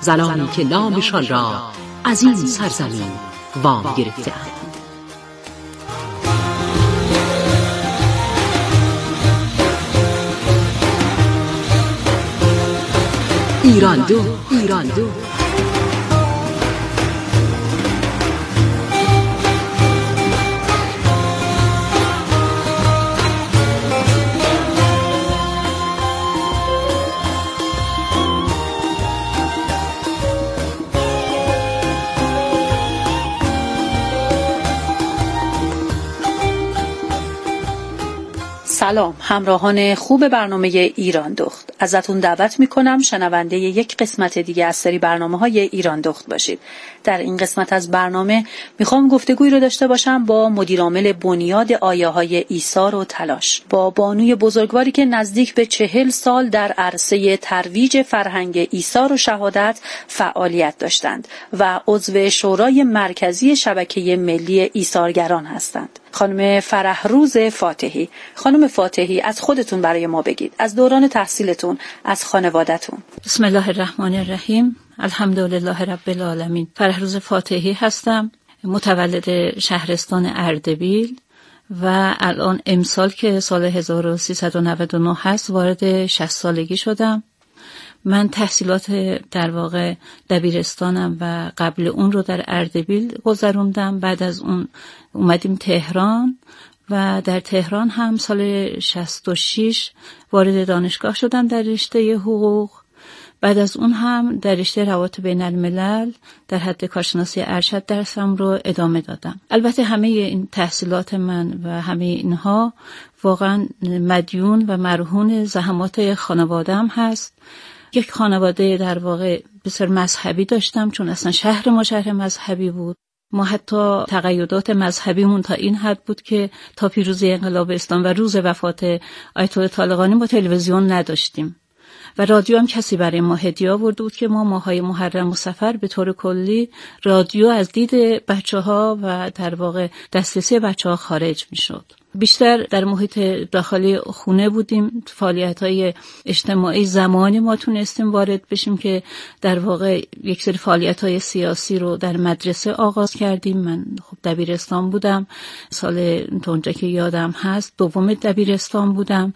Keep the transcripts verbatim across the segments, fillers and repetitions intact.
زنانی که نامشان را از این سرزمین وام گرفته‌اند. ایران دو، ایران دو. سلام همراهان خوب برنامه ایران دخت، ازتون دعوت میکنم شنونده یک قسمت دیگه از سری برنامه‌های ایران دخت باشید. در این قسمت از برنامه میخوام گفتگویی رو داشته باشم با مدیرعامل بنیاد آیه‌های ایثار و تلاش، با بانوی بزرگواری که نزدیک به چهل سال در عرصه ترویج فرهنگ ایثار و شهادت فعالیت داشتند و عضو شورای مرکزی شبکه ملی ایثارگران هستند. خانم فرحروز فاتحی. خانم فاتحی، از خودتون برای ما بگید، از دوران تحصیلتون، از خانواده‌تون. بسم الله الرحمن الرحیم. الحمدلله رب العالمین. فرحروز فاتحی هستم، متولد شهرستان اردبیل و الان امسال که سال هزار و سیصد و نود و نه هست وارد شصت سالگی شدم. من تحصیلات در واقع دبیرستانم و قبل اون رو در اردبیل گذروندم. بعد از اون اومدیم تهران و در تهران هم سال شصت و شش وارد دانشگاه شدم در رشته حقوق. بعد از اون هم در رشته روابط بین الملل در حد کارشناسی ارشد درسم رو ادامه دادم. البته همه این تحصیلات من و همه اینها واقعا مدیون و مرهون زحمات خانواده‌ام هست. یک خانواده در واقع بسیار مذهبی داشتم، چون اصلا شهر ما شهر مذهبی بود. ما حتی تقیدات مذهبیمون تا این حد بود که تا پیروزی انقلاب اسلام و روز وفات آیت الله طالقانی ما تلویزیون نداشتیم و رادیو هم کسی برای ما هدیه آورده بود که ما ماهای محرم و صفر به طور کلی رادیو از دید بچه‌ها و در واقع دسترسی بچه‌ها خارج می‌شد. بیشتر در محیط داخلی خونه بودیم. فعالیت‌های اجتماعی زمانی ما تونستیم وارد بشیم که در واقع یک سری فعالیت‌های سیاسی رو در مدرسه آغاز کردیم. من خب دبیرستان بودم، سال اونجا که یادم هست دوم دبیرستان بودم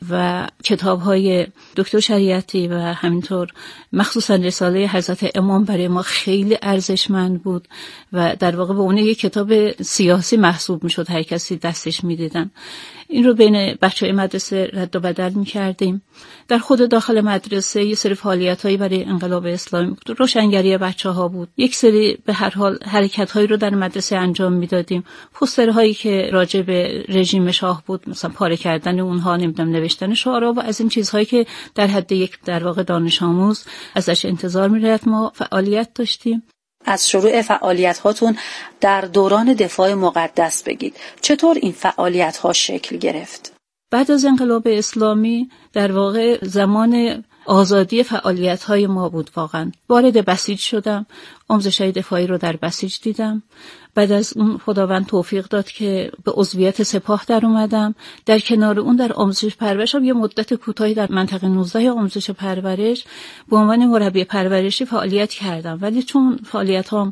و کتاب‌های دکتر شریعتی و همینطور مخصوصا رساله حضرت امام برای ما خیلی ارزشمند بود و در واقع به اون یک کتاب سیاسی محسوب می‌شد، هر کسی دستش می‌دید. این رو بین بچه‌های مدرسه رد و بدل می‌کردیم. در خود داخل مدرسه یه سری فعالیت‌هایی برای انقلاب اسلامی بود، روشنگری بچه‌ها بود. یک سری به هر حال حرکت‌هایی رو در مدرسه انجام می‌دادیم. پوسترهایی که راجع به رژیم شاه بود، مثلا پاره کردن اونها، نمی‌دونم نوشتن شعارا و از این چیزهایی که در حد یک در واقع دانش آموز ازش انتظار می‌رفت ما فعالیت داشتیم. از شروع فعالیت‌هاتون در دوران دفاع مقدس بگید. چطور این فعالیت‌ها شکل گرفت؟ بعد از انقلاب اسلامی در واقع زمان آزادی فعالیت‌های ما بود. واقعا وارد بسیج شدم، آموزش‌های دفاعی رو در بسیج دیدم. بعد از اون خداوند توفیق داد که به عضویت سپاه در اومدم. در کنار اون در آموزش پرورش هم یه مدت کوتاهی در منطقه نوزده آموزش پرورش به عنوان مربی پرورشی فعالیت کردم، ولی چون فعالیتام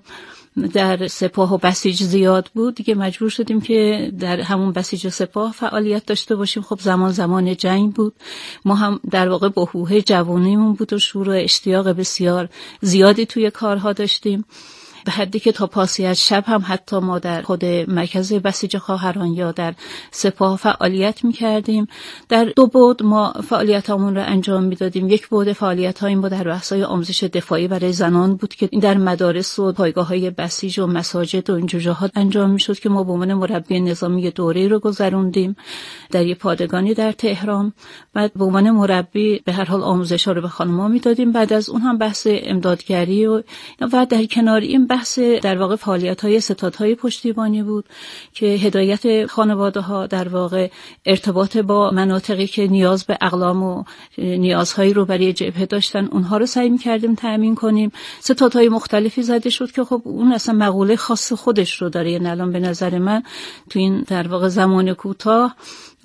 در سپاه و بسیج زیاد بود دیگه مجبور شدیم که در همون بسیج و سپاه فعالیت داشته باشیم. خب زمان زمان جنگ بود، ما هم در واقع بحوحه جوانیمون بود و شور و اشتیاق بسیار زیادی توی کارها داشتیم، به حدی که تا پاسی از شب هم حتی ما در خود مرکز بسیج خواهران یا در سپاه فعالیت می‌کردیم. در دو بعد ما فعالیتامون رو انجام می‌دادیم. یک بعد فعالیت‌هایم با در بحث‌های آموزش دفاعی برای زنان بود که این در مدارس و پایگاه‌های بسیج و مساجد و اینجور جاها انجام می‌شد که ما به عنوان مربی نظامی دوره رو گذروندیم در یک پادگانی در تهران. بعد به عنوان مربی به هر حال آموزش‌ها رو به خانم‌ها می‌دادیم. بعد از اون هم بحث امدادگری و و در کنار این بحث در واقع فعالیت‌های ستادهای پشتیبانی بود که هدایت خانواده‌ها در واقع ارتباط با مناطقی که نیاز به اقلام و نیازهایی رو برای جبهه داشتن اونها رو سعی می‌کردیم تأمین کنیم. ستادهای مختلفی زده شد که خب اون اصلا مقوله خاص خودش رو داره. یعنی الان به نظر من تو این در واقع زمان کوتاه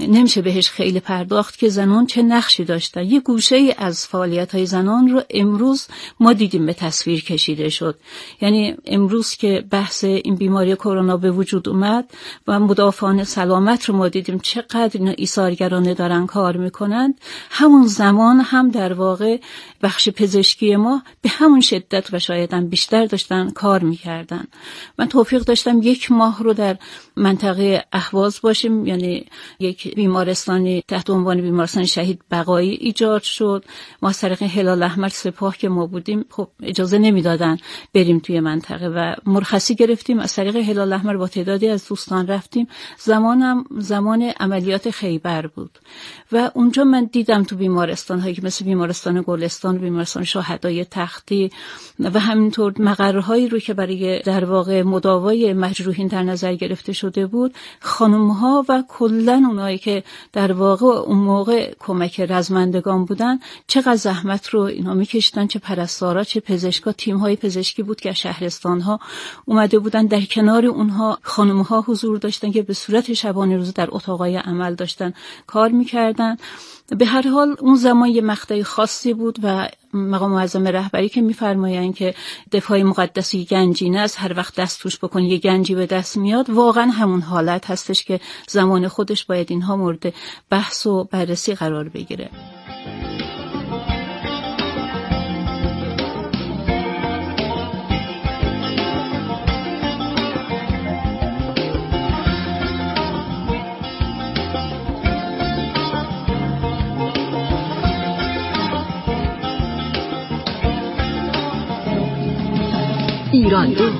نمیشه بهش خیلی پرداخت که زنان چه نقشی داشتن. یه گوشه ای از فعالیت‌های زنان رو امروز ما دیدیم به تصویر کشیده شد. یعنی امروز که بحث این بیماری کرونا به وجود اومد و مدافعان سلامت رو ما دیدیم چقدر اینا ایثارگرانه دارن کار میکنن، همون زمان هم در واقع بخش پزشکی ما به همون شدت و شاید هم بیشتر داشتن کار میکردن. من توفیق داشتم یک ماه رو در منطقه اهواز باشیم، یعنی یک بیمارستانی تحت عنوان بیمارستان شهید بقایی ایجاد شد. ما از طریق هلال احمر سپاه که ما بودیم خب اجازه نمیدادن بریم توی منطقه و مرخصی گرفتیم، از طریق هلال احمر با تعدادی از دوستان رفتیم. زمانم زمان عملیات خیبر بود و اونجا من دیدم تو بیمارستان هایی که مثل بیمارستان گلستان، بیمارستان شهدای تختی و همینطور مقرهایی رو که برای در واقع مداوای مجروحین در نظر گرفته شده بود، خانم ها و کلن اونایی که در واقع اون موقع کمک رزمندگان بودن چقدر زحمت رو اینا میکشیدن، چه پرستارا چه پزشکا، تیم های پزشکی بود که شهرستان ها اومده بودن، در کنار اونها خانم ها حضور داشتن که به صورت شبانه روز در اتاقای عمل داشتن کار میکردن. به هر حال اون زمان یه مقطع خاصی بود و مقام معظم رهبری که میفرمایند که دفاع مقدسی گنجینه است، هر وقت دست توش بکنی یه گنجی به دست میاد، واقعا همون حالت هستش که زمان خودش باید اینها مورد بحث و بررسی قرار بگیره. ایران دو.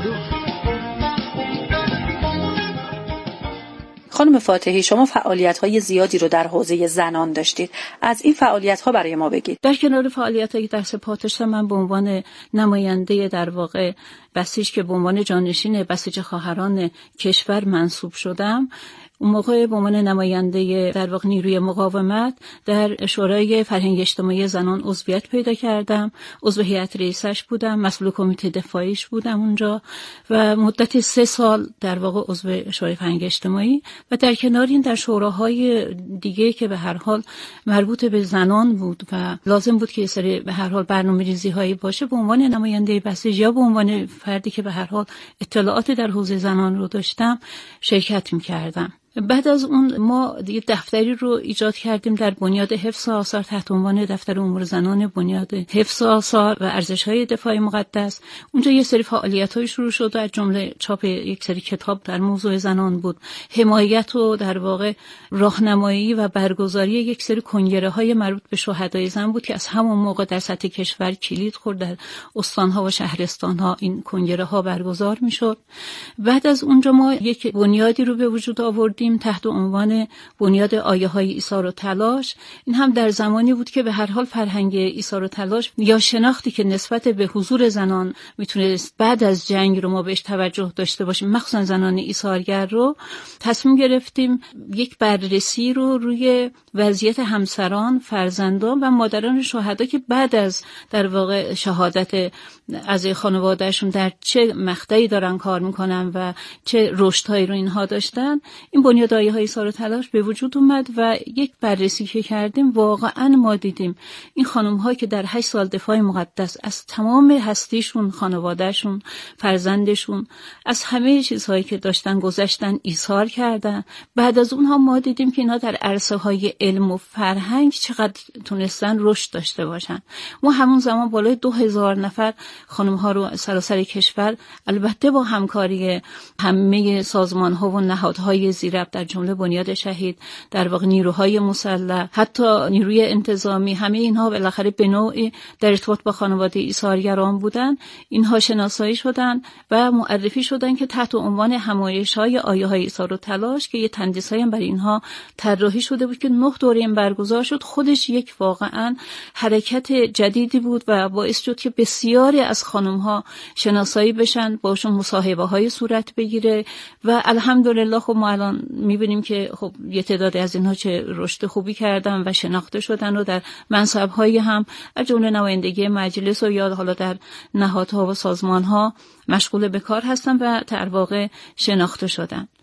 خانم فاتحی، شما فعالیت‌های زیادی رو در حوزه زنان داشتید. از این فعالیت‌ها برای ما بگید. در کنار فعالیت‌هایی در سپاه داشتم، من به عنوان نماینده در واقع بسیج که به عنوان جانشین بسیج خواهران کشور منصوب شدم، اون موقع به عنوان نماینده در واقع نیروی مقاومت در شورای فرهنگ اجتماعی زنان عضویت پیدا کردم. عضو هیئت رئیسش بودم، مسئول کمیته دفاعیش بودم اونجا و مدت سه سال در واقع عضو شورای فرهنگ اجتماعی و در کنار این در شوراهای دیگه که به هر حال مربوط به زنان بود و لازم بود که یه سری به هر حال برنامه‌ریزی هایی باشه، به عنوان نماینده بسیج یا به عنوان فردی که به هر حال اطلاعات در حوزه زنان رو داشتم شرکت می‌کردم. بعد از اون ما یه دفتری رو ایجاد کردیم در بنیاد حفظ آثار تحت عنوان دفتر امور زنان بنیاد حفظ آثار و ارزش‌های دفاع مقدس. اونجا یه سری فعالیت‌های شروع شد، از جمله چاپ یک سری کتاب در موضوع زنان بود، حمایت و در واقع راهنمایی و برگزاری یک سری کنگره‌های مربوط به شهدای زن بود که از همون موقع در سطح کشور کلید خورد، در استان‌ها و شهرستان‌ها این کنگره‌ها برگزار می‌شد. بعد از اونجا ما یک بنیادی رو به وجود آوردیم تحت عنوان بنیاد آیه‌های ایثار و تلاش. این هم در زمانی بود که به هر حال فرهنگ ایثار و تلاش یا شناختی که نسبت به حضور زنان میتونه بعد از جنگ رو ما بهش توجه داشته باشیم، مخصوصا زنان ایثارگر رو، تصمیم گرفتیم یک بررسی رو روی وضعیت همسران، فرزندان و مادران شهدا که بعد از در واقع شهادت اعضای خانوادهشون در چه مقطعی دارن کار میکنن و چه رشدهایی رو اینها داشتن، این بنیاد آیه‌های ایثار و تلاش به وجود اومد و یک بررسی که کردیم واقعا ما دیدیم این خانم‌ها که در هشت سال دفاع مقدس از تمام هستیشون، خانوادهشون، فرزندشون، از همه چیزهایی که داشتن گذشتن، ایثار کردن. بعد از اونها ما دیدیم که اینا در عرصه‌های علم و فرهنگ چقدر تونستن رشد داشته باشن. ما همون زمان بالای دو هزار نفر خانم‌ها رو سراسر کشور، البته با همکاری همه سازمان‌ها و نهادهای زیربط در جمله بنیاد شهید، در واقع نیروهای مسلح، حتی نیروی انتظامی، همه اینها بالاخره به نوعی در ارتباط با خانواده ایثارگران بودن. اینها شناسایی شدن و معرفی شدن که تحت عنوان همایش‌های آیه‌های ایثار و تلاش که یه تندیس‌هایی هم برای اینها طراحی شده بود که نه دوره این برگزار شد، خودش یک واقعاً حرکت جدیدی بود و باعث شد که بسیاری از خانم‌ها شناسایی بشن، باشون مصاحبه‌های صورت بگیره و الحمدلله خب ما الان می‌بینیم که خب یه تعدادی از اینها چه رشد خوبی کردن و شناخته شدن و در منصب‌های هم از جمله نمایندگی مجلس و یا حالا در نهادها و سازمان‌ها مشغول به کار هستن و در واقع شناخته شدن.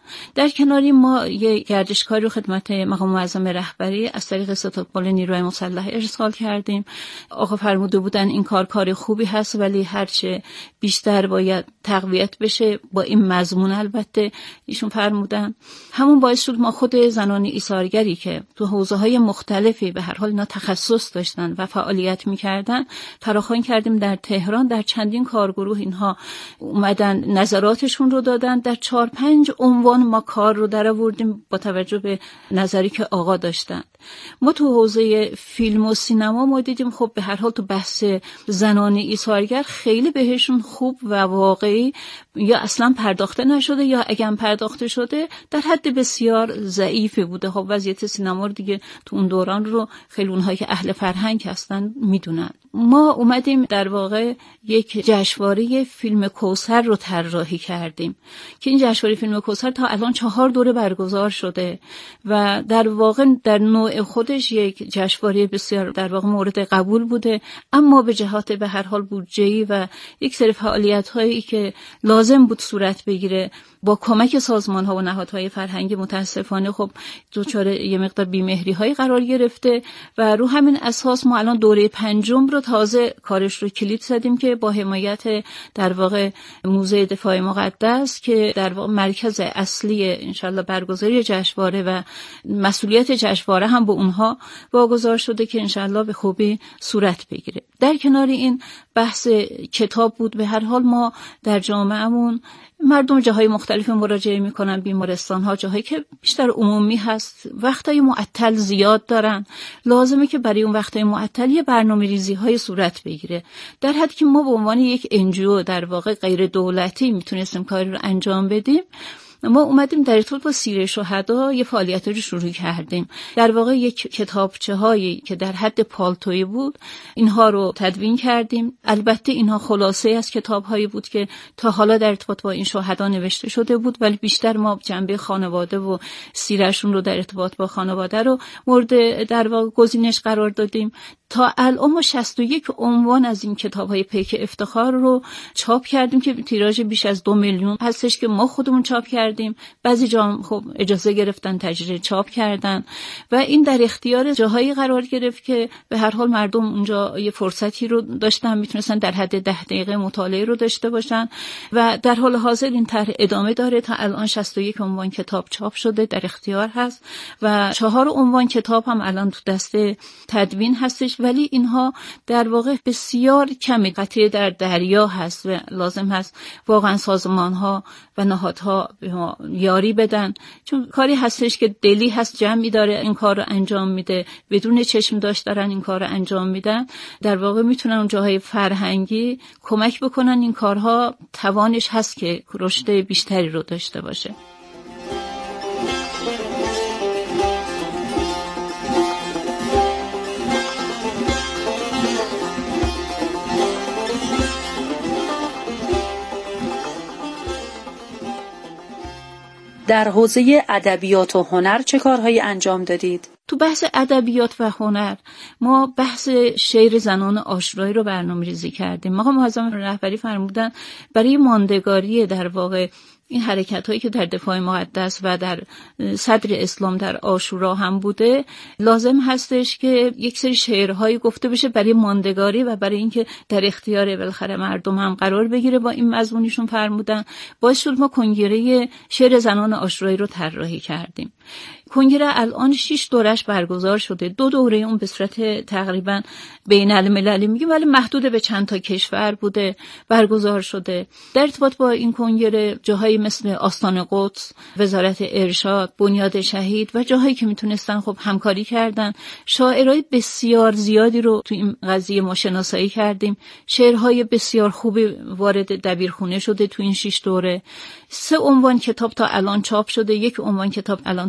در کناری ما یه گردشکاری رو خدمت مقام معظم رهبری از طریق ستادقل نیروی مسلح ارسال کردیم. آقا فرموده بودن این کار کار خوبی هست ولی هرچه بیشتر باید تقویت بشه با این مضمون. البته ایشون فرمودن همون باعث شد ما خود زنان ایثارگری که تو حوزه‌های مختلفی به هر حال اینا تخصص داشتن و فعالیت می‌کردن فراخوان کردیم در تهران. در چندین کارگروه اینها اومدن نظراتشون رو دادن. در چهار پنج عنوان ما کار رو درآوردیم با توجه به نظری که آقا داشتن. ما تو حوزه فیلم و سینما ما دیدیم خب به هر حال تو بحث زنان ایثارگر خیلی بهشون خوب و واقعی یا اصلا پرداخته نشده یا اگه پرداخته شده در حد بسیار ضعیفی بوده. خب وضعیت سینما رو دیگه تو اون دوران رو خیلی اونهایی که اهل فرهنگ هستن میدونن. ما اومدیم در واقع یک جشنواره فیلم کوثر رو طراحی کردیم که این جشنواره فیلم کوثر تا الان چهار دوره برگزار شده و در واقع در نوع خودش یک جشنواره بسیار در واقع مورد قبول بوده، اما به جهات به هر حال بودجه‌ای و یک سری فعالیت‌هایی که لازم بود صورت بگیره با کمک سازمان‌ها و نهادهای فرهنگی متاسفانه خب دچار یه مقدار بیمهری‌های قرار گرفته و رو همین اساس ما الان دوره پنجم رو تازه کارش رو کلید زدیم که با حمایت در واقع موزه دفاع مقدس که در واقع مرکز اصلی انشالله برگزاری جشنواره و مسئولیت جشنواره هم به اونها واگذار شده که انشالله به خوبی صورت بگیره. در کنار این بحث کتاب بود. به هر حال ما در جامعهمون مردم جاهای مختلف مراجعه میکنن، بیمارستان ها جاهایی که بیشتر عمومی هست، وقتای معطل زیاد دارن، لازمه که برای اون وقتای معطل یه برنامه ریزی های صورت بگیره. در حدی که ما به عنوان یک انجیو در واقع غیر دولتی میتونستیم کاری رو انجام بدیم، ما اومدیم در ارتباط با سیر شهدا یه فعالیتی رو شروع کردیم. در واقع یک کتابچه هایی که در حد پالتویی بود اینها رو تدوین کردیم. البته اینها خلاصه از کتاب هایی بود که تا حالا در ارتباط با این شهدا نوشته شده بود، ولی بیشتر ما جنبه خانواده و سیرشون رو در ارتباط با خانواده رو مورد در واقع گزینش قرار دادیم. تا الان ما شصت و یک عنوان از این کتاب‌های پیک افتخار رو چاپ کردیم که تیراژ بیش از دو میلیون هستش که ما خودمون چاپ کردیم. بعضی جا خب اجازه گرفتن تجربه چاپ کردن و این در اختیار جاهایی قرار گرفت که به هر حال مردم اونجا یه فرصتی رو داشتن، میتونستن در حد ده دقیقه مطالعه رو داشته باشن و در حال حاضر این طرح ادامه داره. تا الان شصت و یک عنوان کتاب چاپ شده، در اختیار هست و چهار عنوان کتاب هم الان تو دست تدوین هستش، ولی اینها در واقع بسیار کمی، قطعه در دریا هست و لازم هست واقعا سازمان‌ها و نهادها یاری بدن، چون کاری هستش که دلی هست، جمعی داره این کار رو انجام میده، بدون چشم داشت دارن این کار رو انجام میدن. در واقع میتونن اون جاهای فرهنگی کمک بکنن این کارها توانش هست که رشد بیشتری رو داشته باشه. در حوزه ادبیات و هنر چه کارهایی انجام دادید؟ تو بحث ادبیات و هنر ما بحث شعر زنان آشورایی رو برنامه‌ریزی کردیم. مقام معظم رهبری فرمودن برای ماندگاری در واقع این حرکت هایی که در دفاع مقدس و در صدر اسلام در عاشورا هم بوده، لازم هستش که یک سری شعرهایی گفته بشه برای ماندگاری و برای اینکه در اختیار بالاخره مردم هم قرار بگیره. با این مضمونشون فرمودن باعث شد ما کنگره شعر زنان عاشورایی رو طراحی کردیم. کنگره الان شش دورش برگزار شده. دو دوره اون به صورت تقریبا بین المللی میگیم ولی محدود به چند تا کشور بوده برگزار شده. در ارتباط با این کنگره جاهایی مثل آستان قدس، وزارت ارشاد، بنیاد شهید و جاهایی که میتونستن خب همکاری کردن. شاعرای بسیار زیادی رو تو این قضیه ما شناسایی کردیم. شعرهای بسیار خوبی وارد دبیرخونه شده تو این شش دوره. سه عنوان کتاب تا الان چاپ شده، یک عنوان کتاب الان تو دست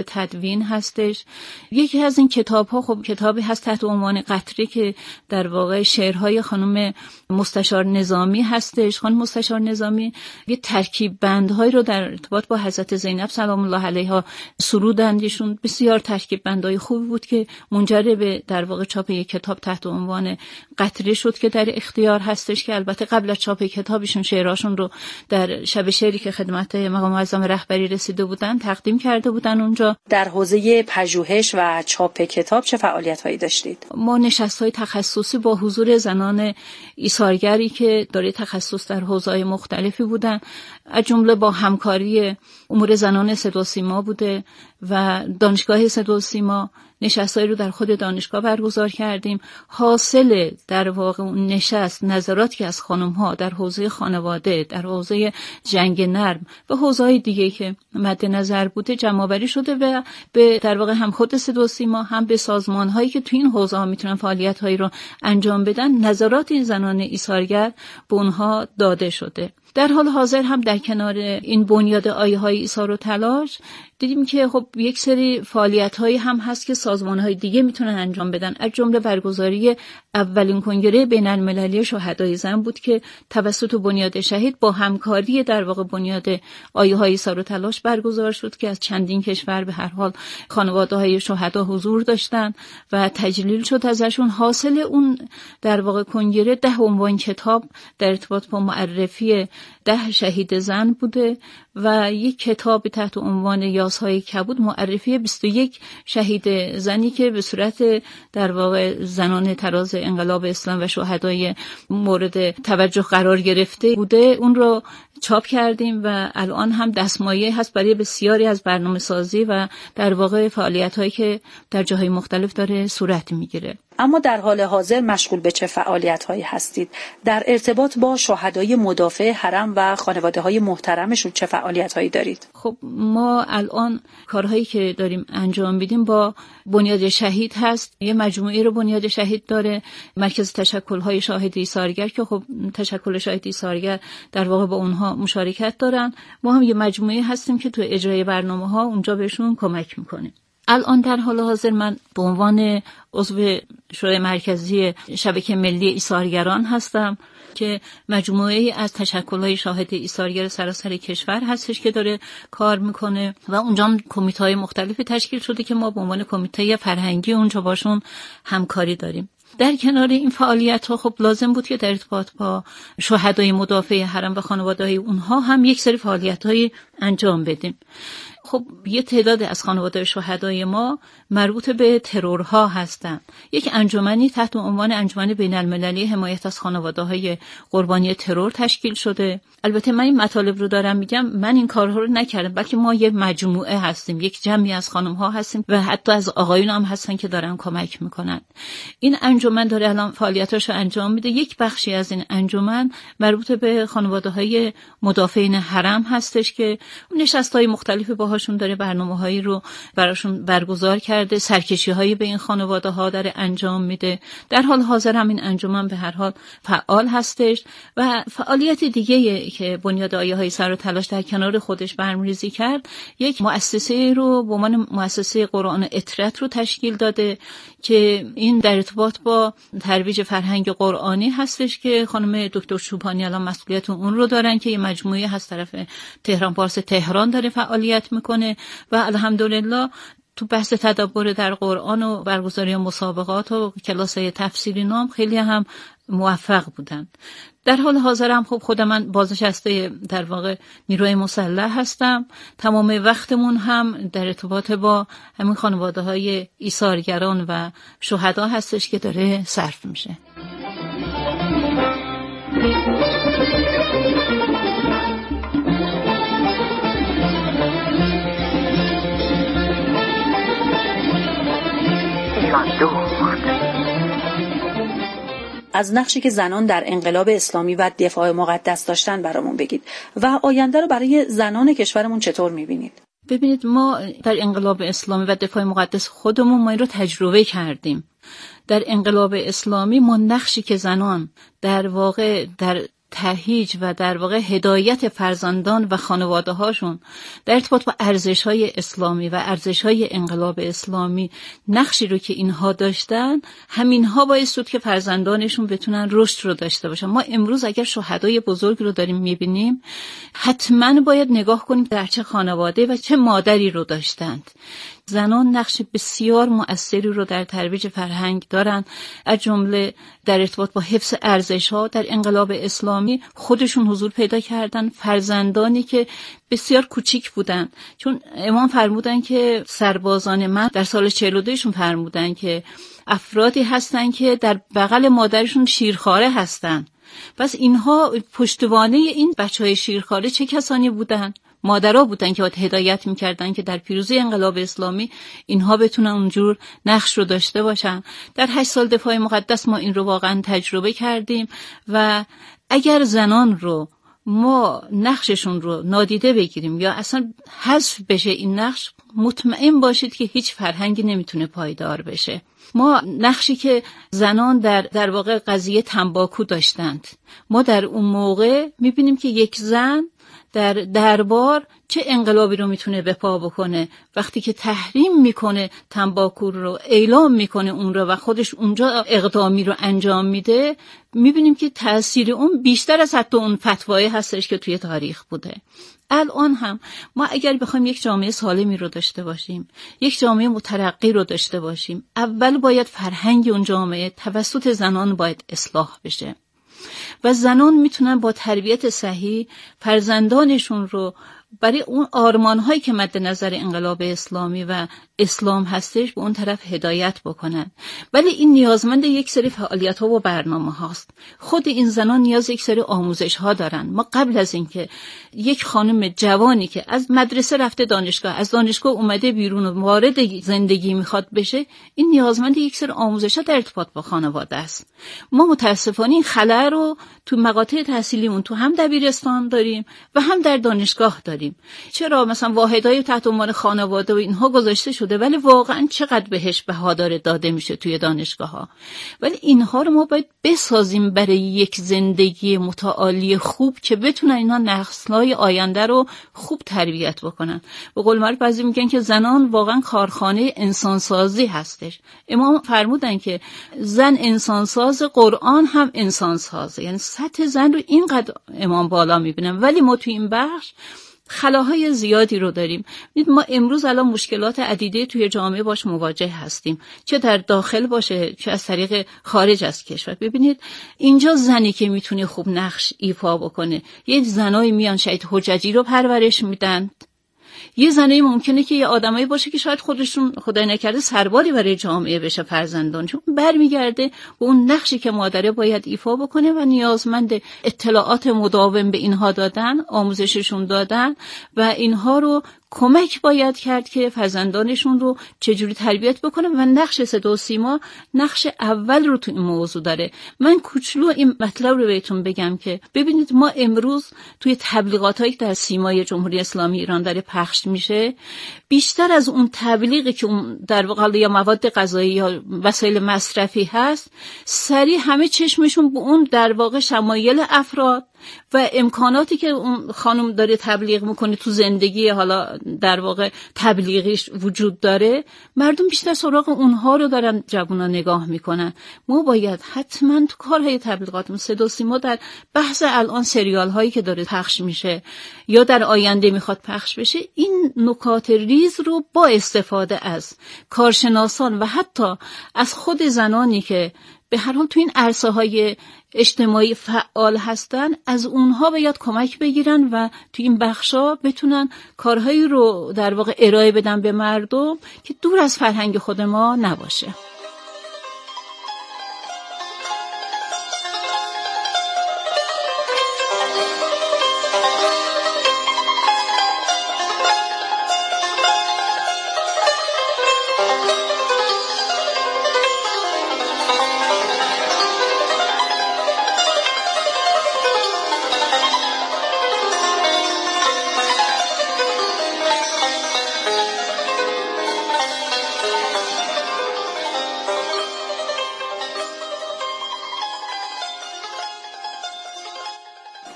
تدوین هستش. یکی از این کتاب‌ها خب کتابی هست تحت عنوان قطره که در واقع شعرهای خانم مستشار نظامی هستش. خانم مستشار نظامی یه ترکیب بندهایی رو در ارتباط با حضرت زینب سلام الله علیها سرودند. ایشون بسیار ترکیب بندهای خوبی بود که منجر به در واقع چاپ یک کتاب تحت عنوان قطره شد که در اختیار هستش، که البته قبل از چاپ کتابشون شعراشون رو در شب شعری که خدمت مقام معظم رهبری رسیده بودن تقدیم کرده بودن اونجا. در حوزه پژوهش و چاپ کتاب چه فعالیت‌هایی داشتید؟ ما نشست‌های تخصصی با حضور زنان ایثارگری که دارای تخصص در حوزه‌های مختلفی بودن، از جمله با همکاری امور زنان صدا و سیما بوده و دانشگاه صدا و سیما نشستایی رو در خود دانشگاه برگزار کردیم. حاصل در واقع اون نشست نظراتی که از خانم‌ها در حوزه خانواده، در حوزه جنگ نرم و حوزه‌های دیگه که مد نظر بوده جمع‌آوری شده و به در واقع هم خود صدا و سیما هم به سازمان‌هایی که تو این حوزه‌ها میتونن فعالیت‌هایی رو انجام بدن نظرات این زنان ایثارگر به اونها داده شده. در حال حاضر هم در کنار این بنیاد آیه‌های ایثار و تلاش دیدیم که خب یک سری فعالیت‌هایی هم هست که سازمان‌های دیگه میتونن انجام بدن، از جمله برگزاری اولین کنگره بین‌المللی شهدای زن بود که توسط بنیاد شهید با همکاری در واقع بنیاد آیه‌های ایثار و تلاش برگزار شد که از چندین کشور به هر حال خانواده‌های شهدا حضور داشتن و تجلیل شد ازشون. حاصل اون در واقع کنگره ده عنوان کتاب در ارتباط با معرفی ده شهید زن بوده و یک کتاب تحت عنوان یاسهای کبود معرفی بیست و یک شهید زنی که به صورت در واقع زنان تراز انقلاب اسلام و شهدای مورد توجه قرار گرفته بوده، اون رو چاپ کردیم و الان هم دستمایه هست برای بسیاری از برنامه سازی و در واقع فعالیت هایی که در جاهای مختلف داره صورت میگیره. اما در حال حاضر مشغول به چه فعالیت هایی هستید؟ در ارتباط با شهدای مدافع حرم و خانواده های محترمشون چه فعالیت هایی دارید؟ خب ما الان کارهایی که داریم انجام میدیم با بنیاد شهید هست. یه مجموعه رو بنیاد شهید داره، مرکز تشکل های شاهد ایثارگر که خب تشکل شاهد ایثارگر در واقع با اونها مشارکت دارن. ما هم یه مجموعه هستیم که تو اجرای برنامه ها اونجا بهشون کمک میکنیم. الان در حال حاضر من به عنوان عضو شورای مرکزی شبکه ملی ایثارگران هستم که مجموعه از تشکل‌های شاهد ایثارگر سراسر کشور هستش که داره کار میکنه و اونجا کمیته‌های مختلفی تشکیل شده که ما به عنوان کمیته فرهنگی اونجا باشون همکاری داریم. در کنار این فعالیت‌ها خب لازم بود که در ارتباط با شهدای مدافع حرم و خانواده‌های اونها هم یک سری فعالیت‌های انجام بدیم. خب یه تعداد از خانواده شهدای ما مربوط به ترورها هستن. یک انجمنی تحت عنوان انجمن بین‌المللی حمایت از خانواده‌های قربانی ترور تشکیل شده. البته من این مطالب رو دارم میگم، من این کارها رو نکردم، بلکه ما یه مجموعه هستیم، یک جمعی از خانم‌ها هستیم و حتی از آقایون هم هستن که دارن کمک میکنن. این انجمن داره الان فعالیتاشو انجام میده. یک بخشی از این انجمن مربوط به خانواده‌های مدافعین حرم هستش که نشست‌های مختلفی باهاشون داره برنامه‌هایی رو براشون برگزار کرده، سرکشی‌هایی به این خانواده‌ها داره انجام میده. در حال حاضر هم این انجمن به هر حال فعال هستش و فعالیت دیگه که بنیاد آیه‌های ایثار و تلاش در کنار خودش برنامه‌ریزی کرد، یک مؤسسه رو به عنوان مؤسسه قرآن اطرت رو تشکیل داده که این در ارتباط با ترویج فرهنگ قرآنی هستش که خانم دکتر چوپانی الان مسئولیت اون رو دارن که یه مجموعه از طرف تهران پارس تهران داره فعالیت میکنه و الحمدلله تو بحث تدبر در قرآن و برگزاری مسابقات و کلاس‌های تفسیری نام خیلی هم موفق بودن. در حال حاضر هم خب خود من بازنشسته در واقع نیروی مسلح هستم. تمام وقتمون هم در ارتباط با همین خانواده‌های ایثارگران و شهدا هستش که داره صرف میشه. از نقشی که زنان در انقلاب اسلامی و دفاع مقدس داشتن برامون بگید و آینده رو برای زنان کشورمون چطور می‌بینید؟ ببینید ما در انقلاب اسلامی و دفاع مقدس خودمون ما این رو تجربه کردیم. در انقلاب اسلامی ما نقشی که زنان در واقع در تهییج و در واقع هدایت فرزندان و خانواده هاشون در ارتباط با ارزش های اسلامی و ارزش های انقلاب اسلامی نقشی رو که اینها داشتن، همینها باعث شد که فرزندانشون بتونن رشد رو داشته باشن. ما امروز اگر شهدای بزرگ رو داریم میبینیم، حتما باید نگاه کنیم در چه خانواده و چه مادری رو داشتند. زنان نقش بسیار مؤثری رو در ترویج فرهنگ دارن، از جمله در ارتباط با حفظ ارزش‌ها. در انقلاب اسلامی خودشون حضور پیدا کردن، فرزندانی که بسیار کوچیک بودن، چون امام فرمودن که سربازان من در سال چهل و دو شون فرمودن که افرادی هستن که در بغل مادرشون شیرخواره هستن. پس اینها پشتوانه این بچهای شیرخواره چه کسانی بودن؟ مادرها بودن که باید هدایت میکردن که در پیروزی انقلاب اسلامی اینها بتونن اونجور نقش رو داشته باشن. در هشت سال دفاع مقدس ما این رو واقعا تجربه کردیم و اگر زنان رو ما نقششون رو نادیده بگیریم یا اصلا حذف بشه این نقش، مطمئن باشید که هیچ فرهنگی نمیتونه پایدار بشه. ما نقشی که زنان در در واقع قضیه تنباکو داشتند، ما در اون موقع میبینیم که یک زن در دربار چه انقلابی رو میتونه به پا بکنه. وقتی که تحریم میکنه تنباکو رو، اعلام میکنه اون رو و خودش اونجا اقدامی رو انجام میده، میبینیم که تأثیر اون بیشتر از حتی اون فتوایی هستش که توی تاریخ بوده. الان هم ما اگر بخوایم یک جامعه سالمی رو داشته باشیم، یک جامعه مترقی رو داشته باشیم، اول باید فرهنگ اون جامعه توسط زنان باید اصلاح بشه و زنان میتونن با تربیت صحیح فرزندانشون رو برای اون آرمان‌هایی که مد نظر انقلاب اسلامی و اسلام هستش به اون طرف هدایت بکنن. ولی این نیازمند یک سری فعالیت‌ها و برنامه هاست. خود این زنان نیاز یک سری آموزش‌ها دارن. ما قبل از اینکه یک خانم جوانی که از مدرسه رفته دانشگاه، از دانشگاه اومده بیرون و وارد زندگی میخواد بشه، این نیازمند یک سری آموزش‌ها در ارتباط با خانواده است. ما متاسفانه این خلأ رو تو مقاطع تحصیلیمون تو هم دبیرستان داریم و هم در دانشگاه داریم. چرا مثلا واحدهای تحت عنوان خانواده و اینها گذاشته شده، ولی واقعا چقدر بهش بهادار داده میشه توی دانشگاه ها. ولی اینها رو ما باید بسازیم برای یک زندگی متعالی خوب که بتونن اینا نسل‌های آینده رو خوب تربیت بکنن. به قول معروف بعضی میگن که زنان واقعا کارخانه انسانسازی هستش. امام فرمودن که زن انسانساز، قرآن هم انسانسازه. یعنی سطح زن رو اینقدر امام بالا میبینن، ولی ما توی این بخش خلاهای زیادی رو داریم. ما امروز الان مشکلات عدیده توی جامعه باش مواجه هستیم، چه در داخل باشه چه از طریق خارج از کشور. ببینید اینجا زنی که میتونه خوب نقش ایفا بکنه، یه زنایی میان شاید حججی رو پرورش میدن، یه زنی ممکنه که یه آدمایی باشه که شاید خودشون خدای نکرده سرباری برای جامعه بشه فرزندانشون، برمیگرده به اون نقشی که مادره باید ایفا بکنه و نیازمند اطلاعات مداوم به اینها دادن، آموزششون دادن و اینها رو کمک باید کرد که فرزندانشون رو چجوری تربیت بکنه و نقش صدا و سیما نقش اول رو تو این موضوع داره. من کوچولو این مطلب رو بهتون بگم که ببینید ما امروز توی تبلیغاتایی که در سیمای جمهوری اسلامی ایران داره پخش میشه، بیشتر از اون تبلیغی که اون در واقع یا مواد غذایی یا وسایل مصرفی هست، سریع همه چشمشون به اون در واقع شمایل افراد و امکاناتی که اون خانم داره تبلیغ میکنه تو زندگی حالا در واقع تبلیغیش وجود داره، مردم بیشتر سراغ اونها رو دارن جوونا نگاه میکنن. ما باید حتما تو کارهای تبلیغاتمون صدا و سیما در بحث الان سریال هایی که داره پخش میشه یا در آینده میخواد پخش بشه، این نکات ریز رو با استفاده از کارشناسان و حتی از خود زنانی که به هر حال تو این عرصه های اجتماعی فعال هستن، از اونها باید کمک بگیرن و تو این بخشا بتونن کارهایی رو در واقع ارائه بدن به مردم که دور از فرهنگ خود ما نباشه.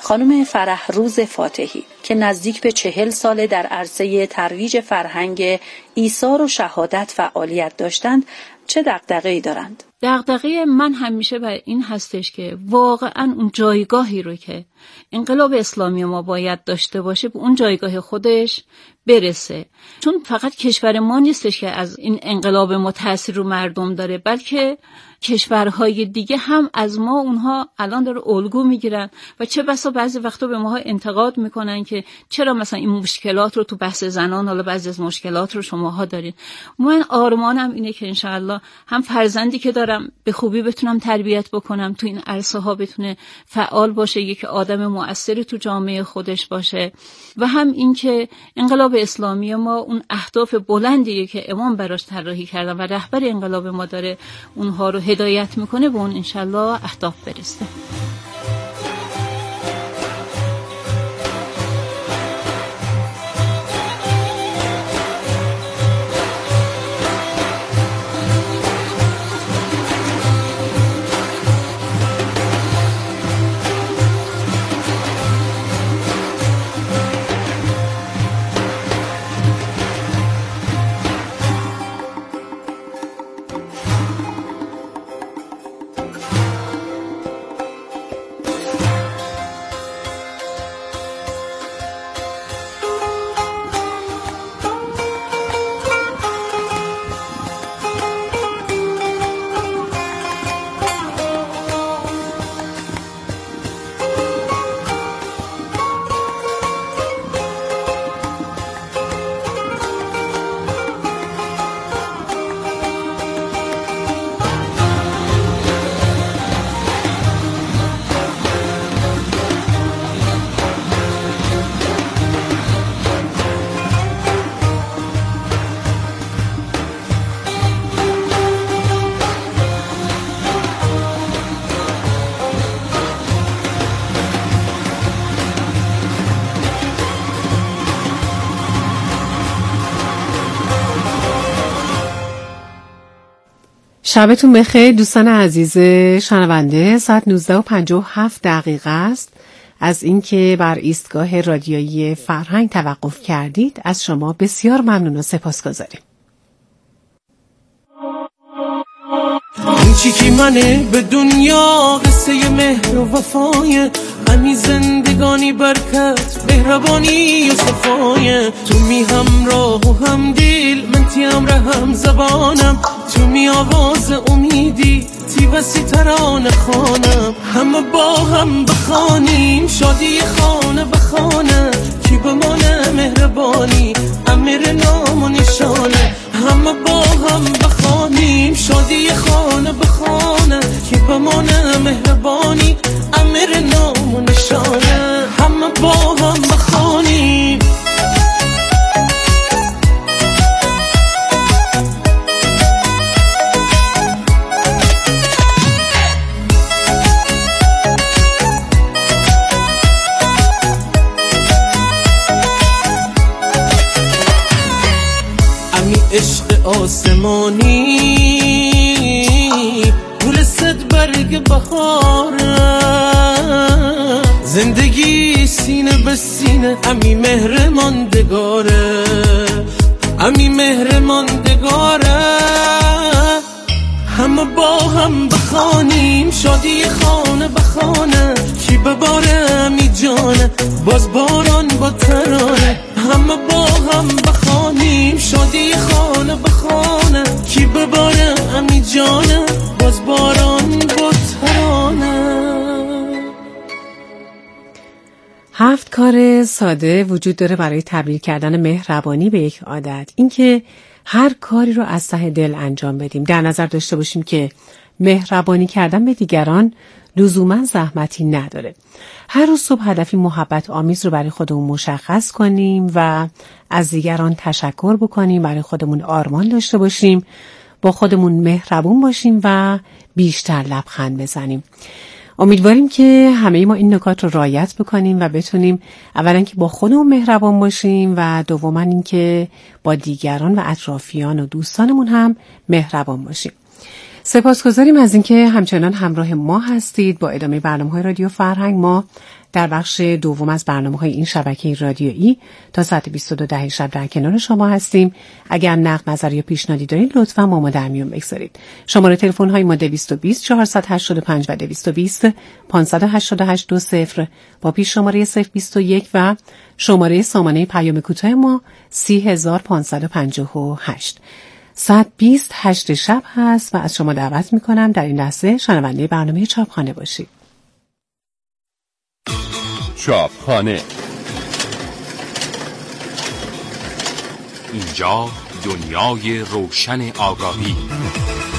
خانم فرحروز فاتحی که نزدیک به چهل ساله در عرصه ترویج فرهنگ ایثار و شهادت فعالیت داشتند، چه دغدغه‌ای دارند؟ دغدغه من همیشه بر این هستش که واقعا اون جایگاهی رو که انقلاب اسلامی ما باید داشته باشه به اون جایگاه خودش برسه. چون فقط کشور ما نیستش که از این انقلاب ما تأثیر رو مردم داره، بلکه کشورهای دیگه هم از ما اونها الان داره الگو میگیرن و چه بسا بعضی وقتا به ماها انتقاد میکنن که چرا مثلا این مشکلات رو تو بحث زنان، حالا بعضی از مشکلات رو شماها دارین. من آرمانم اینه که انشاءالله هم فرزندی که دارم به خوبی بتونم تربیت بکنم، تو این عرصه ها بتونه فعال باشه، یک آدم مؤثری تو جامعه خودش باشه، و هم این که انقلاب اسلامی ما اون اهداف بلندیه که امام براش طراحی کردن و رهبر انقلاب ما داره اونها رو هدایت میکنه، به اون انشالله اهداف برسه. شبتون بخیر دوستان عزیز شنونده. ساعت نوزده و پنجاه و هفت دقیقه است از اینکه بر ایستگاه رادیویی فرهنگ توقف کردید. از شما بسیار ممنون و سپاسگزاریم. این چی که منه به دنیا قصه مهر و وفای، همین زندگانی برکت مهربانی و صفای، تو می همراه و هم دل من تی همراه هم زبانم، تو می آواز امیدی تی وسی ترانه خانم، همه با هم بخانیم شادی خانه بخانه، کی بمانه مهربانی امیر نام و نشانه، همه با هم بخانیم شادی خانه بخانه، کی بمانه مهربانی امیر نام و نشانه، همه با هم بخانیم. عشق آسمانی گل صد برگ بهاره، زندگی سینه به سینه امی مهر ماندگاره، امی مهر ماندگاره، همه با هم بخانیم شادی خانه بخانه، کی بباره امی جانه باز باران با ترانه، همه با هم بخانیم شادی خانه بخانه، کی بباره امی جانه باز باران با ترانه. هفت کار ساده وجود داره برای تبدیل کردن مهربانی به یک عادت. اینکه هر کاری رو از ته دل انجام بدیم. در نظر داشته باشیم که مهربانی کردن به دیگران لزوما زحمتی نداره. هر روز صبح هدفی محبت آمیز رو برای خودمون مشخص کنیم و از دیگران تشکر بکنیم، برای خودمون آرمان داشته باشیم، با خودمون مهربون باشیم و بیشتر لبخند بزنیم. امیدواریم که همه ما این نکات رو رعایت بکنیم و بتونیم اولا که با خودمون مهربان باشیم و دوما این که با دیگران و اطرافیان و دوستانمون هم مهربان باشیم. سپاسگزاریم از اینکه همچنان همراه ما هستید. با ادامه برنامه‌های رادیو فرهنگ ما در بخش دوم از برنامه‌های این شبکه رادیویی تا ساعت بیست و دو دقیقه شب در کنار شما هستیم. اگر نقد، نظر یا پیشنهادی دارید لطفاً با ما در میون بگذارید. شماره تلفن‌های ما دویست و بیست چهارصد و هشتاد و پنج و دویست و بیست پانصد و هشتاد و هشت دو صفر با پیش شماره صفر بیست و یک و شماره سامانه پیام کوتاه ما سی هزار پانصد و پنجاه و هشت. ساعت بیست هشت شب هست و از شما دعوت میکنم در این لحظه شنونده برنامه چاپخانه باشید. چاپخانه، اینجا دنیای روشن آگاهی.